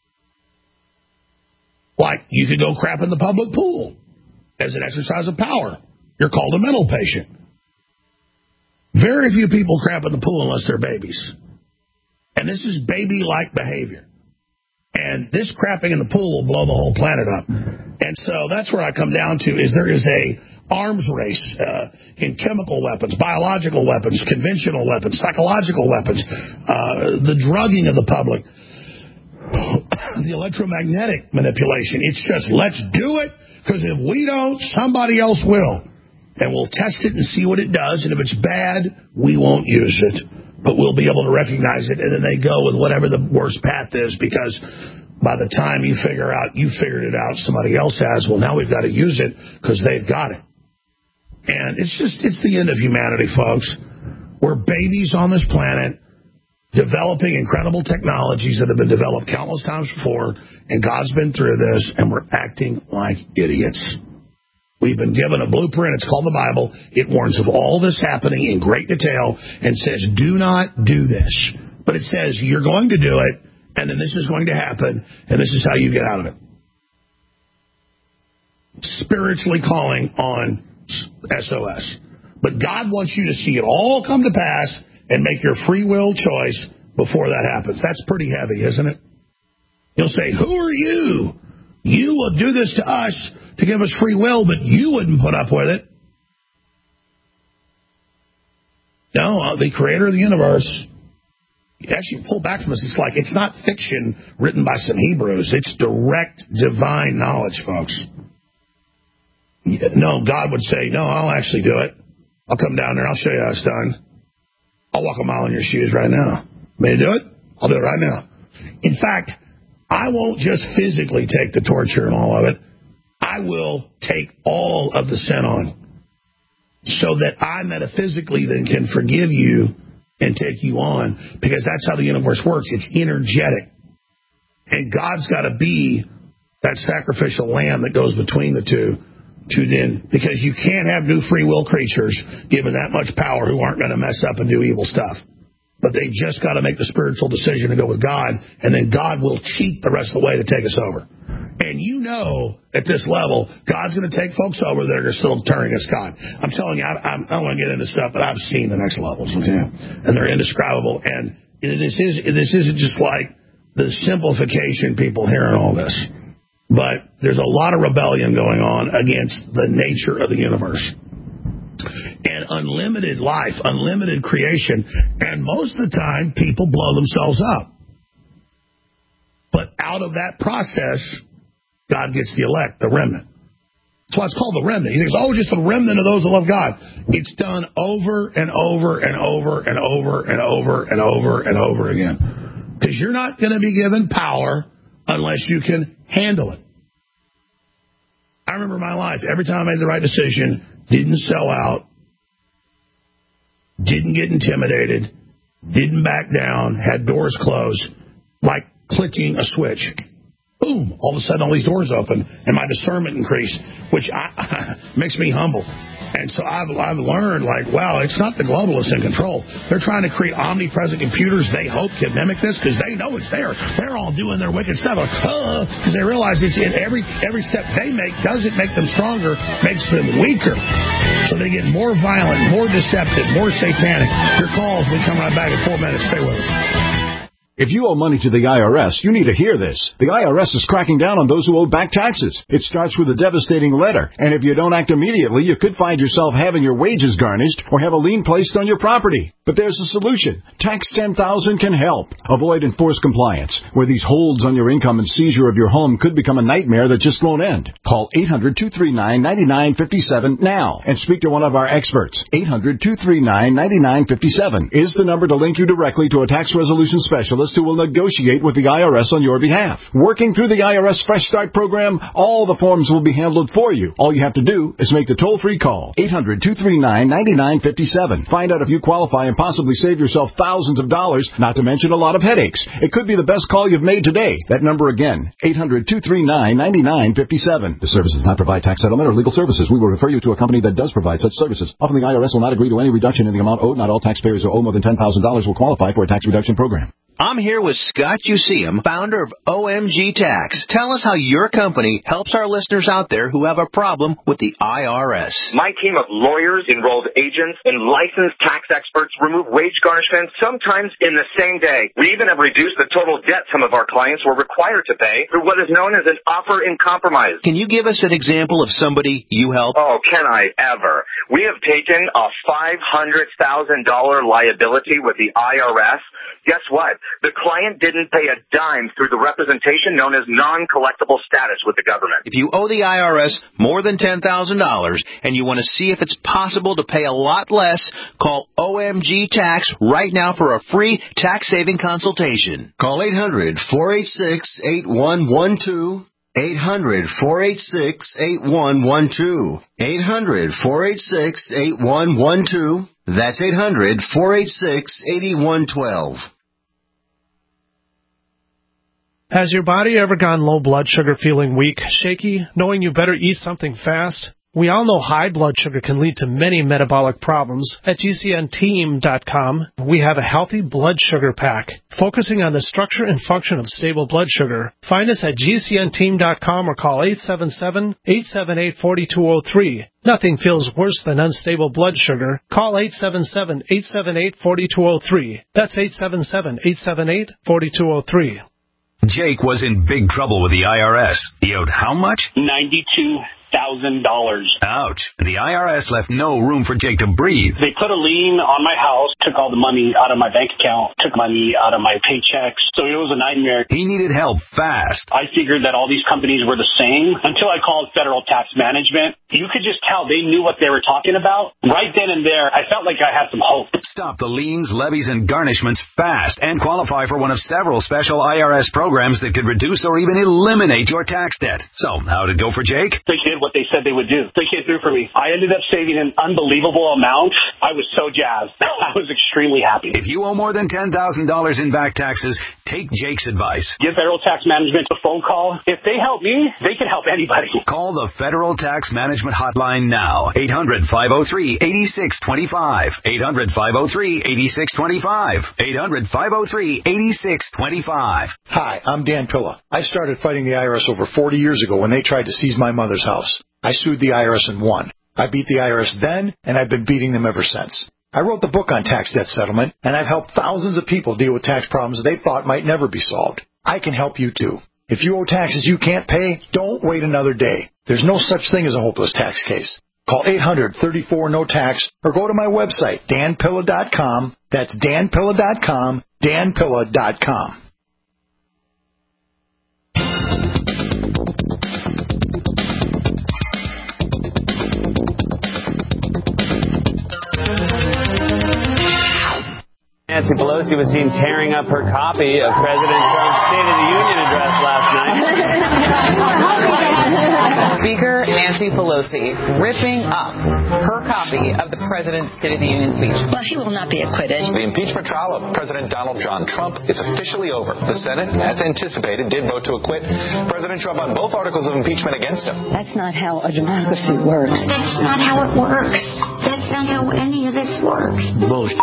Like you could go crap in the public pool as an exercise of power. You're called a mental patient. Very few people crap in the pool unless they're babies. And this is baby-like behavior. And this crapping in the pool will blow the whole planet up. And so that's where I come down to, is there is a arms race in chemical weapons, biological weapons, conventional weapons, psychological weapons, the drugging of the public, the electromagnetic manipulation. It's just, let's do it, because if we don't, somebody else will. And we'll test it and see what it does, and if it's bad, we won't use it. But we'll be able to recognize it, and then they go with whatever the worst path is, because by the time you figure out you figured it out, somebody else has, well, now we've got to use it because they've got it. And it's the end of humanity, folks. We're babies on this planet, developing incredible technologies that have been developed countless times before, and God's been through this, and we're acting like idiots. We've been given a blueprint. It's called the Bible. It warns of all this happening in great detail and says, do not do this. But it says, you're going to do it, and then this is going to happen, and this is how you get out of it. Spiritually calling on SOS. But God wants you to see it all come to pass and make your free will choice before that happens. That's pretty heavy, isn't it? You'll say, who are you? You will do this to us to give us free will, but you wouldn't put up with it. No, the creator of the universe, actually pull back from us. It's like, it's not fiction written by some Hebrews. It's direct divine knowledge, folks. No, God would say, no, I'll actually do it. I'll come down there. I'll show you how it's done. I'll walk a mile in your shoes right now. May I do it? I'll do it right now. In fact, I won't just physically take the torture and all of it. I will take all of the sin on so that I metaphysically then can forgive you and take you on, because that's how the universe works. It's energetic. And God's got to be that sacrificial lamb that goes between the two to then, because you can't have new free will creatures given that much power who aren't going to mess up and do evil stuff. But they just got to make the spiritual decision to go with God, and then God will cheat the rest of the way to take us over. And you know, at this level, God's going to take folks over that are still turning against God. I'm telling you, I don't want to get into stuff, but I've seen the next levels, okay? And they're indescribable. And this isn't just like the simplification people hearing all this. But there's a lot of rebellion going on against the nature of the universe. And unlimited life, unlimited creation. And most of the time, people blow themselves up. But out of that process, God gets the elect, the remnant. That's why it's called the remnant. He thinks, oh, just the remnant of those that love God. It's done over and over and over and over and over and over and over again. Because you're not going to be given power unless you can handle it. I remember my life, every time I made the right decision, didn't sell out, didn't get intimidated, didn't back down, had doors closed, like clicking a switch. Boom, all of a sudden all these doors open, and my discernment increased, which makes me humble. And so I've learned, like, wow, it's not the globalists in control. They're trying to create omnipresent computers they hope can mimic this because they know it's there. They're all doing their wicked stuff because they realize it's in every step they make doesn't make them stronger, makes them weaker. So they get more violent, more deceptive, more satanic. Your calls will come right back in 4 minutes. Stay with us. If you owe money to the IRS, you need to hear this. The IRS is cracking down on those who owe back taxes. It starts with a devastating letter, and if you don't act immediately, you could find yourself having your wages garnished or have a lien placed on your property. But there's a solution. Tax 10,000 can help. Avoid enforced compliance, where these holds on your income and seizure of your home could become a nightmare that just won't end. Call 800-239-9957 now and speak to one of our experts. 800-239-9957 is the number to link you directly to a tax resolution specialist who will negotiate with the IRS on your behalf. Working through the IRS Fresh Start program, all the forms will be handled for you. All you have to do is make the toll-free call. 800-239-9957. Find out if you qualify and possibly save yourself thousands of dollars, not to mention a lot of headaches. It could be the best call you've made today. That number again, 800-239-9957. The service does not provide tax settlement or legal services. We will refer you to a company that does provide such services. Often the IRS will not agree to any reduction in the amount owed. Not all taxpayers who owe more than $10,000 will qualify for a tax reduction program. I'm here with Scott Useum, founder of OMG Tax. Tell us how your company helps our listeners out there who have a problem with the IRS. My team of lawyers, enrolled agents, and licensed tax experts remove wage garnishments sometimes in the same day. We even have reduced the total debt some of our clients were required to pay through what is known as an offer in compromise. Can you give us an example of somebody you help? Oh, can I ever? We have taken a $500,000 liability with the IRS. Guess what? The client didn't pay a dime through the representation known as non-collectible status with the government. If you owe the IRS more than $10,000 and you want to see if it's possible to pay a lot less, call OMG Tax right now for a free tax-saving consultation. Call 800-486-8112. 800-486-8112. 800-486-8112. That's 800-486-8112. Has your body ever gone low blood sugar, feeling weak, shaky, knowing you better eat something fast? We all know high blood sugar can lead to many metabolic problems. At GCNteam.com, we have a healthy blood sugar pack, focusing on the structure and function of stable blood sugar. Find us at GCNteam.com or call 877-878-4203. Nothing feels worse than unstable blood sugar. Call 877-878-4203. That's 877-878-4203. Jake was in big trouble with the IRS. He owed how much? $92,000. Ouch. The IRS left no room for Jake to breathe. They put a lien on my house, took all the money out of my bank account, took money out of my paychecks. So it was a nightmare. He needed help fast. I figured that all these companies were the same until I called Federal Tax Management. You could just tell they knew what they were talking about. Right then and there, I felt like I had some hope. Stop the liens, levies, and garnishments fast and qualify for one of several special IRS programs that could reduce or even eliminate your tax debt. So, how'd it go for Jake? They did what they said they would do. They came through for me. I ended up saving an unbelievable amount. I was so jazzed. I was extremely happy. If you owe more than $10,000 in back taxes, take Jake's advice. Give Federal Tax Management a phone call. If they help me, they can help anybody. Call the Federal Tax Management Hotline now. 800-503-8625. 800-503-8625. 800-503-8625. Hi, I'm Dan Pilla. I started fighting the IRS over 40 years ago when they tried to seize my mother's house. I sued the IRS and won. I beat the IRS then, and I've been beating them ever since. I wrote the book on tax debt settlement, and I've helped thousands of people deal with tax problems they thought might never be solved. I can help you too. If you owe taxes you can't pay, don't wait another day. There's no such thing as a hopeless tax case. Call 800-34-NO-TAX or go to my website, danpilla.com. That's danpilla.com, danpilla.com. Nancy Pelosi was seen tearing up her copy of President Trump's State of the Union address last night. Speaker Nancy Pelosi ripping up her copy of the President's State of the Union speech. Well, he will not be acquitted. The impeachment trial of President Donald John Trump is officially over. The Senate, as anticipated, did vote to acquit President Trump on both articles of impeachment against him. That's not how a democracy works. That's not how it works. That's not how any of this works. Bullshit.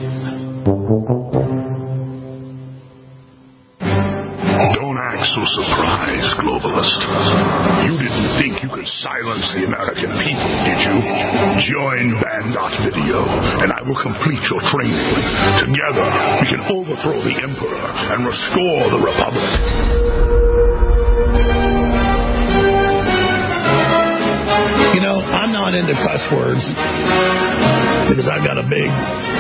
Don't act so surprised, globalist. You didn't think you could silence the American people, did you? Join Band.video, and I will complete your training. Together, we can overthrow the Emperor and restore the Republic. You know, I'm not into cuss words because I've got a big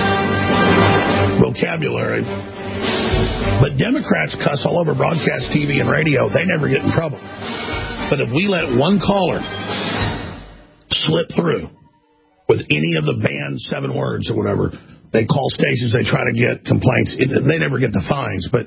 vocabulary. But Democrats cuss all over broadcast TV and radio. They never get in trouble. But if we let one caller slip through with any of the banned 7 words or whatever, they call stations, they try to get complaints. They never get the fines, but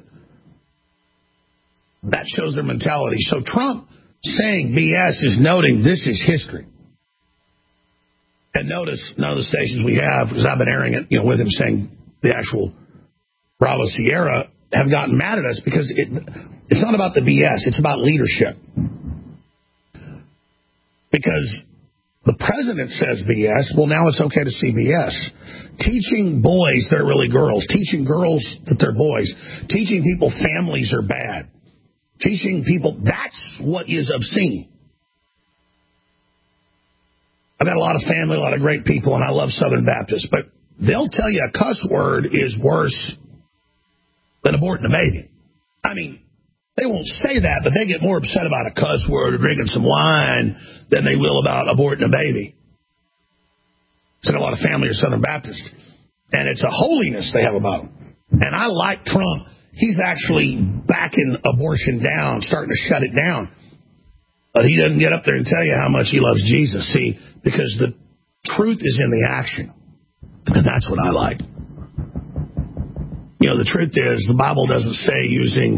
that shows their mentality. So Trump saying BS is noting this is history. And notice none of the stations we have, because I've been airing it, with him saying the actual Bravo Sierra, have gotten mad at us because it's not about the BS. It's about leadership. Because The president says BS. Well, now it's okay to see BS. Teaching boys they're really girls. Teaching girls that they're boys. Teaching people families are bad. Teaching people, that's what is obscene. I've got a lot of family, a lot of great people, and I love Southern Baptists, but they'll tell you a cuss word is worse than aborting a baby. I mean, they won't say that, but they get more upset about a cuss word or drinking some wine than they will about aborting a baby. So a lot of family are Southern Baptists, and it's a holiness they have about them. And I like Trump. He's actually backing abortion down, starting to shut it down. But he doesn't get up there and tell you how much he loves Jesus. See, because the truth is in the action. And that's what I like. You know, the truth is, the Bible doesn't say using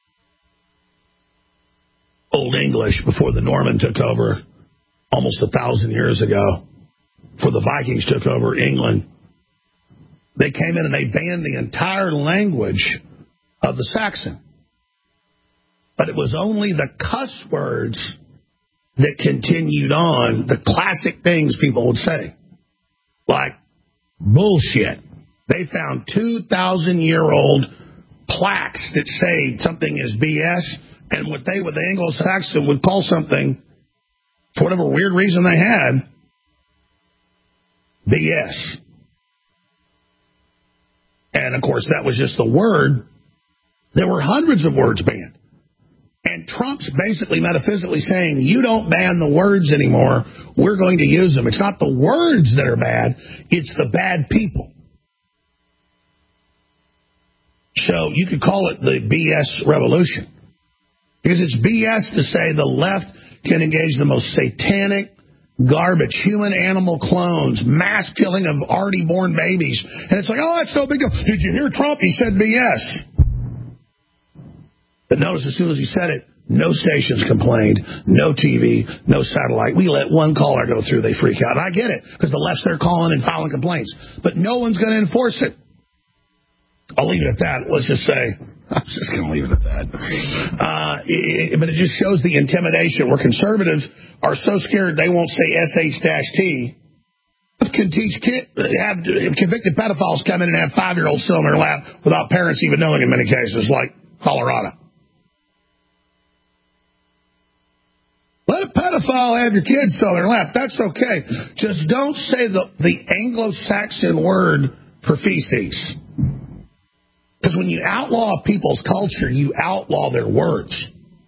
Old English before the Norman took over almost 1,000 years ago, before the Vikings took over England. They came in and they banned the entire language of the Saxon. But it was only the cuss words that continued on, the classic things people would say, like bullshit. They found 2,000-year-old plaques that say something is BS, and what they, with the Anglo-Saxon, would call something, for whatever weird reason they had, BS. And, of course, that was just the word. There were hundreds of words banned. And Trump's basically metaphysically saying, you don't ban the words anymore, we're going to use them. It's not the words that are bad, it's the bad people. So you could call it the BS revolution. Because it's BS to say the left can engage the most satanic garbage, human-animal clones, mass killing of already born babies. And it's like, oh, that's no big deal. Did you hear Trump? He said BS. But notice as soon as he said it, no stations complained, no TV, no satellite. We let one caller go through, they freak out. And I get it, because the left's there calling and filing complaints. But no one's going to enforce it. I'll leave it at that. Let's just say, I'm just going to leave it at that. But it just shows the intimidation where conservatives are so scared they won't say SH-T. Can teach have convicted pedophiles come in and have 5-year-olds sit on their lap without parents even knowing in many cases, like Colorado. Let a pedophile have your kids sit on their lap. That's okay. Just don't say the Anglo-Saxon word for feces. Because when you outlaw people's culture, you outlaw their words.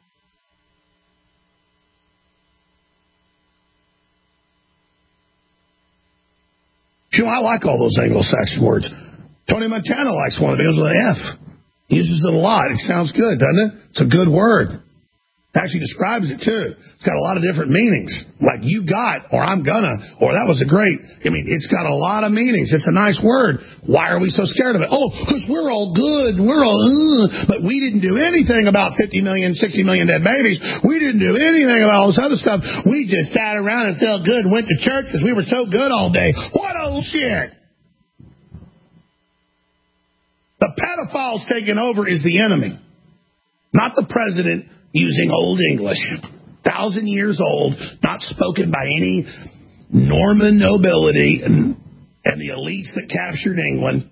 You know, I like all those Anglo-Saxon words. Tony Montana likes one. It begins with an F. He uses it a lot. It sounds good, doesn't it? It's a good word. Actually describes it, too. It's got a lot of different meanings, like you got, or I'm gonna, or that was a great. I mean, it's got a lot of meanings. It's a nice word. Why are we so scared of it? Oh, because we're all good. We're all, but we didn't do anything about 50 million, 60 million dead babies. We didn't do anything about all this other stuff. We just sat around and felt good and went to church because we were so good all day. What old shit? The pedophiles taking over is the enemy, not the president. Using Old English, 1,000 years old, not spoken by any Norman nobility and the elites that captured England.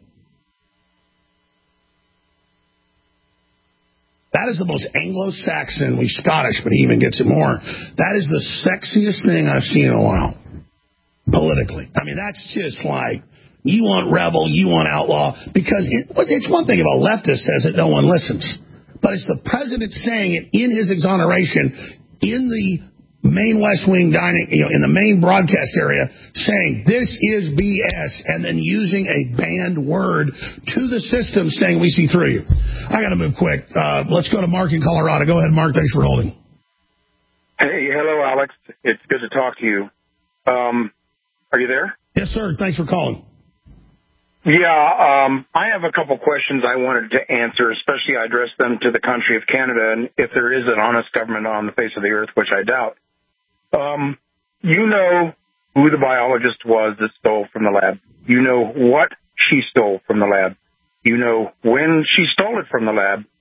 That is the most Anglo-Saxon, we Scottish, but he even gets it more. That is the sexiest thing I've seen in a while, politically. I mean, that's just like, you want rebel, you want outlaw, because it's one thing if a leftist says it, no one listens. But it's the president saying it in his exoneration in the main West Wing dining, in the main broadcast area, saying this is BS, and then using a banned word to the system saying we see through you. I got to move quick. Let's go to Mark in Colorado. Go ahead, Mark. Thanks for holding. Hey, hello, Alex. It's good to talk to you. Are you there? Yes, sir. Thanks for calling. Yeah, I have a couple questions I wanted to answer, especially I addressed them to the country of Canada, and if there is an honest government on the face of the earth, which I doubt. You know who the biologist was that stole from the lab. You know what she stole from the lab. You know when she stole it from the lab.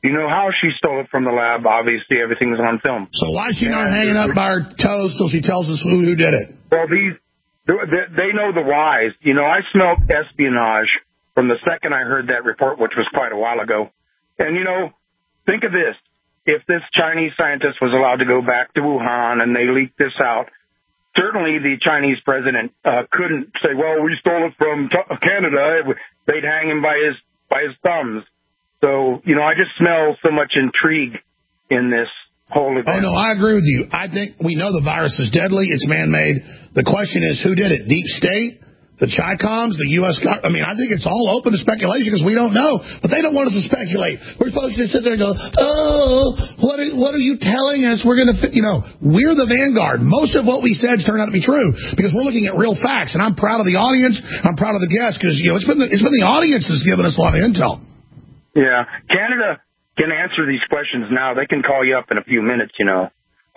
You know how she stole it from the lab. Obviously, everything's on film. So why is she not hanging up by her toes till she tells us who did it? Well, they know the whys. You know, I smelled espionage from the second I heard that report, which was quite a while ago. And, you know, think of this. If this Chinese scientist was allowed to go back to Wuhan and they leaked this out, certainly the Chinese president couldn't say, well, we stole it from Canada. They'd hang him by his thumbs. So, you know, I just smell so much intrigue in this whole event. Oh, no, I agree with you. I think we know the virus is deadly. It's man-made. The question is, who did it? Deep State? The Chi-Coms? The U.S. I mean, I think it's all open to speculation because we don't know. But they don't want us to speculate. We're supposed to sit there and go, oh, what are you telling us? We're going to, you know, we're the vanguard. Most of what we said turned out to be true because we're looking at real facts. And I'm proud of the audience. I'm proud of the guests because, you know, it's been the audience that's given us a lot of intel. Yeah. Canada can answer these questions now. They can call you up in a few minutes, you know.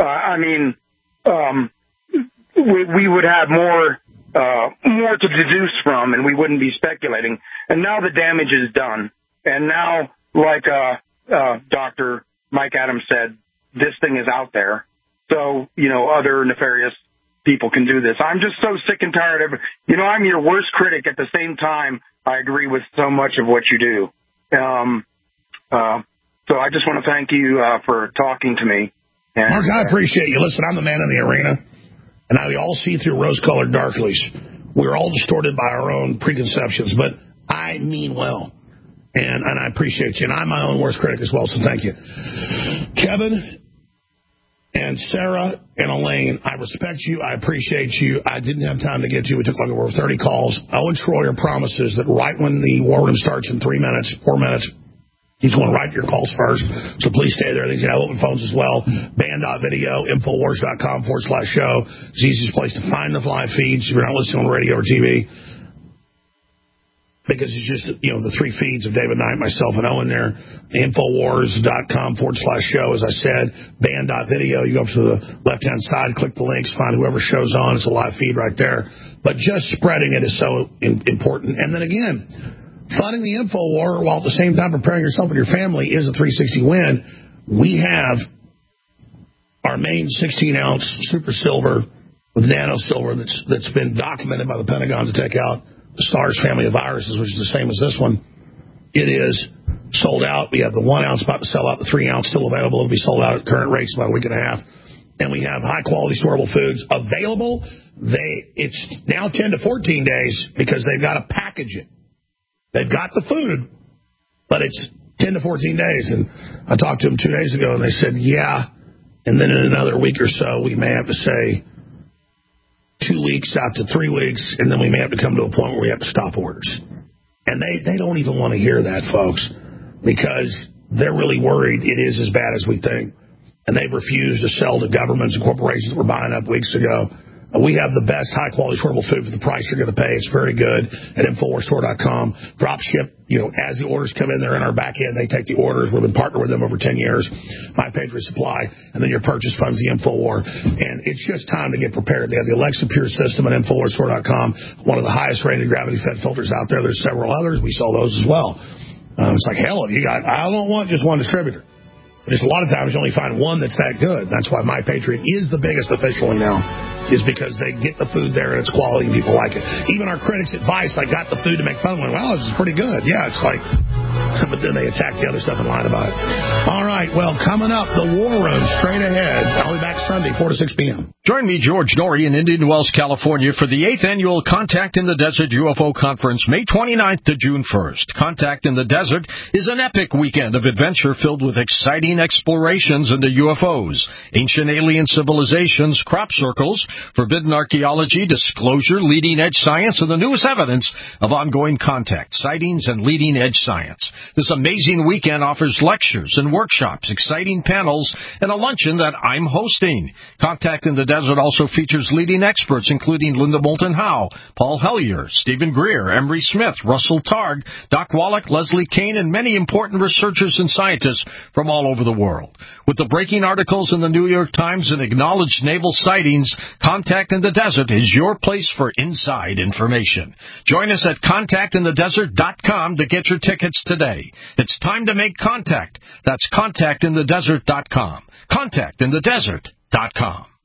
We would have more to deduce from, and we wouldn't be speculating. And now the damage is done. And now, like Dr. Mike Adams said, this thing is out there. So, you know, other nefarious people can do this. I'm just so sick and tired of it. You know, I'm your worst critic. At the same time, I agree with so much of what you do. So I just want to thank you for talking to me. And, Mark, I appreciate you. Listen, I'm the man in the arena, and we all see through rose-colored darklies. We're all distorted by our own preconceptions, but I mean well, and I appreciate you, and I'm my own worst critic as well, so thank you. Kevin and Sarah and Elaine, I respect you. I appreciate you. I didn't have time to get to you. We took like over 30 calls. Owen Schroyer promises that right when the war room starts in 4 minutes, he's going right to your calls first. So please stay there. They have open phones as well. Band.video, Infowars.com/show. It's the easiest place to find the live feeds if you're not listening on radio or TV. Because it's just, you know, the 3 feeds of David Knight, myself, and Owen there. Infowars.com/show, as I said. Band.video, you go up to the left-hand side, click the links, find whoever show's on. It's a live feed right there. But just spreading it is so important. And then again, funding the InfoWar while at the same time preparing yourself and your family is a 360 win. We have our main 16-ounce super silver with nano silver that's been documented by the Pentagon to take out the SARS family of viruses, which is the same as this one. It is sold out. We have the 1 ounce about to sell out. The 3 ounce still available. It'll be sold out at current rates about a week and a half. And we have high-quality storable foods available. It's now 10 to 14 days because they've got to package it. They've got the food, but it's 10 to 14 days. And I talked to them 2 days ago, and they said, yeah. And then in another week or so, we may have to say 2 weeks out to 3 weeks, and then we may have to come to a point where we have to stop orders. And they don't even want to hear that, folks, because they're really worried it is as bad as we think. And they've refused to sell to governments and corporations that were buying up weeks ago. We have the best high-quality storable food for the price you're going to pay. It's very good at InfoWarsStore.com. Drop ship, you know, as the orders come in, they're in our back end. They take the orders. We've been partnered with them over 10 years. My Patriot Supply. And then your purchase funds the InfoWar. And it's just time to get prepared. They have the Alexa Pure system at InfoWarsStore.com. One of the highest-rated gravity-fed filters out there. There's several others. We sell those as well. It's like, hell, I don't want just one distributor. Just a lot of times you only find one that's that good. That's why My Patriot is the biggest officially now, is because they get the food there and it's quality and people like it. Even our critics at Vice, I got the food to make fun of. Well, this is pretty good. Yeah, it's like, but then they attack the other stuff and lie about it. All right, well, coming up, the War Room straight ahead. I'll be back Sunday, 4 to 6 p.m. Join me, George Norrie, in Indian Wells, California, for the 8th Annual Contact in the Desert UFO Conference, May 29th to June 1st. Contact in the Desert is an epic weekend of adventure filled with exciting explorations into UFOs, ancient alien civilizations, crop circles, forbidden archaeology, disclosure, leading-edge science, and the newest evidence of ongoing contact, sightings, and leading-edge science. This amazing weekend offers lectures and workshops, exciting panels, and a luncheon that I'm hosting. Contact in the Desert also features leading experts, including Linda Moulton Howe, Paul Hellyer, Stephen Greer, Emery Smith, Russell Targ, Doc Wallach, Leslie Kane, and many important researchers and scientists from all over the world. With the breaking articles in the New York Times and acknowledged naval sightings, Contact in the Desert is your place for inside information. Join us at contactinthedesert.com to get your tickets today. today. It's time to make contact. That's contactinthedesert.com. Contactinthedesert.com.